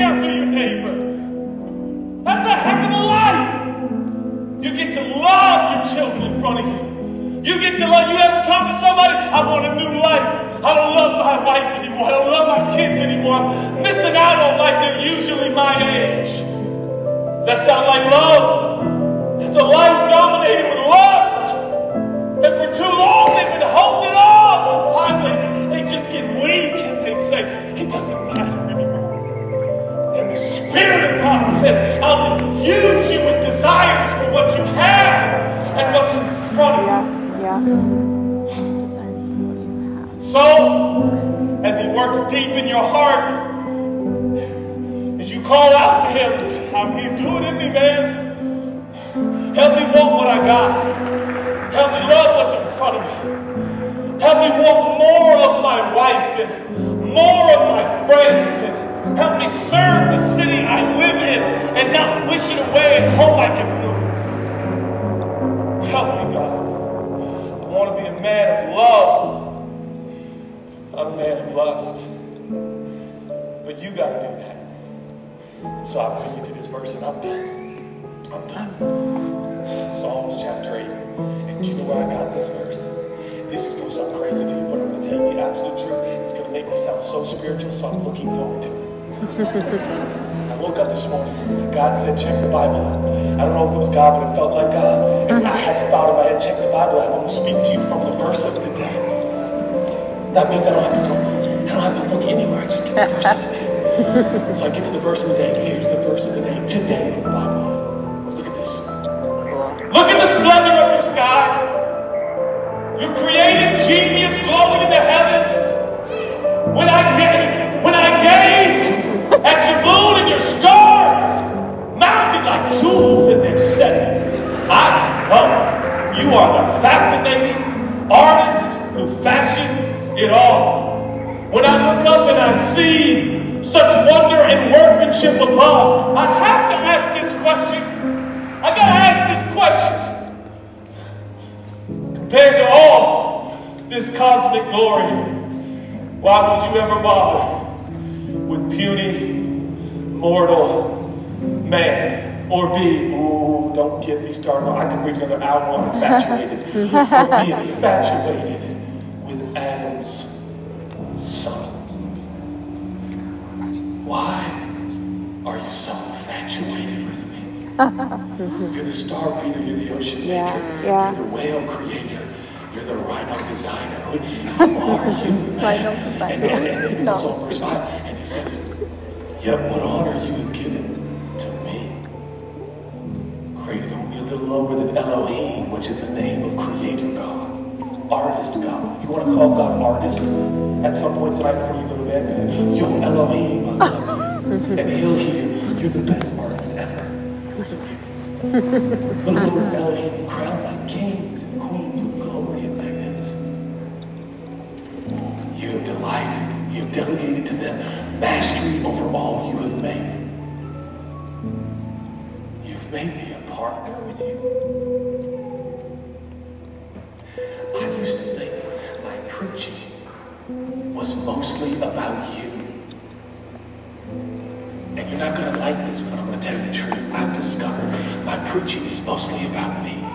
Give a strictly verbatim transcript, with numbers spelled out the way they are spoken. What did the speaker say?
after your neighbor. That's a heck of a life. You get to love your children in front of you. You get to love, you ever talk to somebody, I want a new life. I don't love my wife anymore. I don't love my kids anymore. I'm missing out on life. They're usually my age. Does that sound like love? It's a life dominated with lust. And for too long they've been holding it on. And finally they just get weak and they say, it doesn't matter anymore. And the Spirit of God says, I'll infuse you with desires for what you have and what's in front of you. Yeah, yeah. Desires for what you have. So, as He works deep in your heart, as you call out to Him and say, I'm here, do it in me, man. Help me want what I got. Help me love what's in front of me. Help me want more of my wife and more of my friends. And help me serve the city I live in and not wish it away and hope I can move. Help me, God. I want to be a man of love, not a man of lust. But you got to do that. And so I bring you to this verse and I'm done. I'm done. Psalms chapter eight. And do you know where I got this verse? This is going to sound crazy to you, but I'm going to tell you the absolute truth. It's going to make me sound so spiritual, so I'm looking forward to it. I woke up this morning and God said, check the Bible out. I don't know if it was God, but it felt like God. And I had the thought in my head, check the Bible out. I'm going to speak to you from the verse of the day. That means I don't have to go, I don't have to look anywhere. I just get the verse of the day. So I get to the verse of the day. Here's the verse of the day today in the Bible. Look at this. Look at the splendor of your skies. Your creative genius glowing in the heavens. When I gaze, when I gaze at your moon and your stars, mounted like jewels in their setting, I know you are the fascinating artist who fashioned it all. When I look up and I see such wonder and workmanship above, I have to ask this question. I gotta ask this question. Compared to all this cosmic glory, why would you ever bother with puny, mortal man or be? Ooh, don't get me started. I can reach another hour on infatuated. Or be infatuated with Adam's son. Why are you so infatuated with me? You're the star breather, you're the ocean maker, Yeah, yeah. you're the whale creator, you're the rhino designer. Who, who are you, man? Rhino designer. And, and, and, and it No. goes on verse five, and he says, yet what honor you have given to me. Created only a little lower than Elohim, which is the name of Creator God, Artist God. You want to call God Artist at some point tonight before you go to bed? Yo, Elohim, I love you. And he'll hear, you're the best artist ever. It's okay. The Lord Elohim crowned like kings and queens with glory and magnificence. You have delighted, you have delegated to them mastery over all you have made. You've made me a partner with you. I used to think my preaching was mostly about you. And you're not going to like this, but I'm going to tell you the truth. I've discovered my preaching is mostly about me.